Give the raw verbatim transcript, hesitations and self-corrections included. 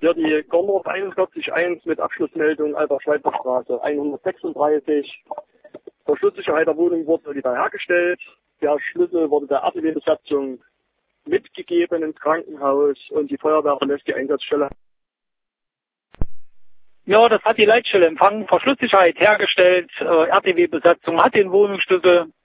Ja, die Gorndorf einundvierzig eins mit Abschlussmeldung Albert-Schweitzer-Straße hundertsechsunddreißig. Verschlusssicherheit der Wohnung wurde wiederhergestellt. Der Schlüssel wurde der R T W-Besatzung mitgegeben ins Krankenhaus und die Feuerwehr verlässt die Einsatzstelle. Ja, das hat die Leitstelle empfangen. Verschlusssicherheit hergestellt. Äh, R T W-Besatzung hat den Wohnungsschlüssel.